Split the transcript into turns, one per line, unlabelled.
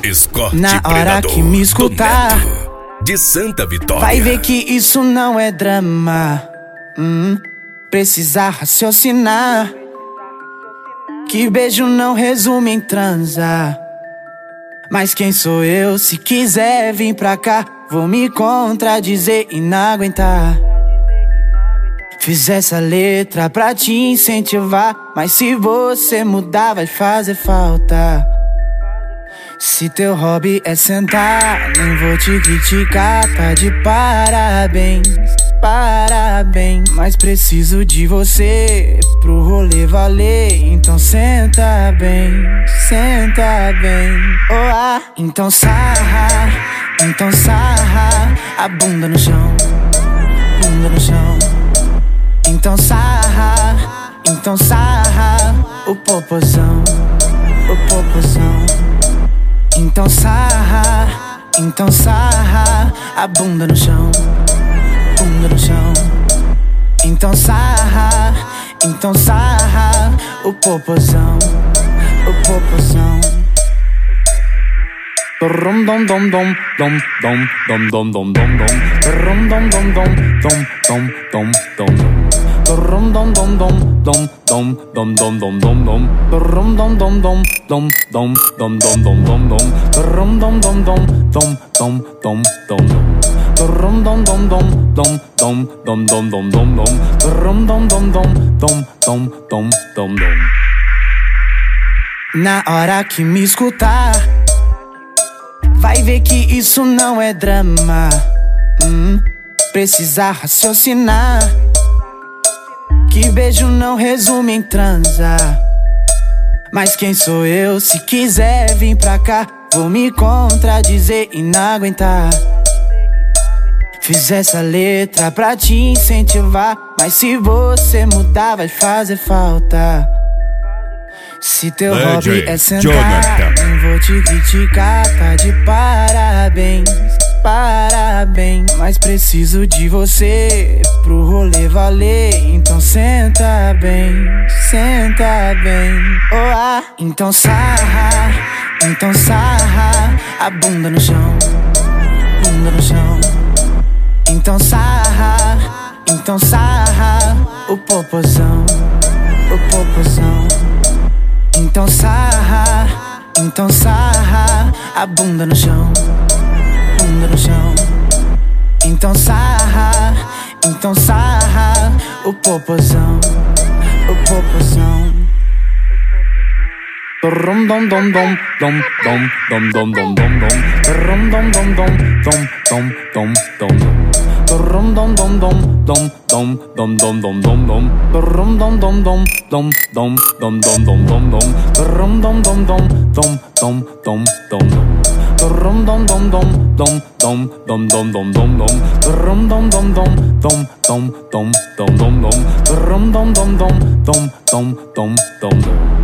Escorte
Na hora
Predador
que me escutar,
do Neto, de Santa Vitória.
vai ver que isso não é drama. Precisa raciocinar, que beijo não resume em transar. Mas quem sou eu? Se quiser vir pra cá, vou me contradizer e não aguentar. Fiz essa letra pra te incentivar, mas se você mudar vai fazer falta. Se teu hobby é sentar, nem vou te criticar, tá de parabéns, parabéns. Mas preciso de você pro rolê valer, então senta bem, oh ah. Então sarra a bunda no chão, bunda no chão. Então sarra o popozão, o popozão. Então sarra a bunda no chão, bunda no chão. Então sarra o popozão, o popozão. Dom dom dom dom dom dom dom dom dom dom dom dom dom dom dom dom dom dom. Dom dom dom dom dom dom dom dom dom dom dom. Dom dom dom dom dom dom dom dom dom dom dom. Dom dom dom dom dom dom dom dom dom. Dom dom dom dom dom dom dom dom dom dom dom. Dom dom dom dom dom dom dom dom dom. Na hora que me escutar, vai ver que isso não é drama. Precisa raciocinar, que beijo não resume em transar. Mas quem sou eu? Se quiser vir pra cá, vou me contradizer e não aguentar. Fiz essa letra pra te incentivar, mas se você mudar vai fazer falta. Se teu hobby é sentar, nem vou te criticar, tá de parabéns, parabéns. Mas preciso de você pro rolê valer, então senta bem, oh ah. Então sarra a bunda no chão, bunda no chão. Então sarra o popozão, o popozão. Então sarra a bunda no chão, bunda no chão. Então sarra o popozão, o popozão. Dom dom dom dom dom dom dom dom dom dom dom. Dom dom dom dom dom dom dom dom dom. Dom dom dom dom dom dom dom dom dom dom dom. Dom dom dom dom dom dom dom dom dom dom dom. Dom dom dom dom dom dom dom dom dom. Dom dom dom dom dom dom dom dom dom dom dom. Dom dom dom dom dom dom dom dom dom dom. Dom dom dom dom dom dom dom dom dom.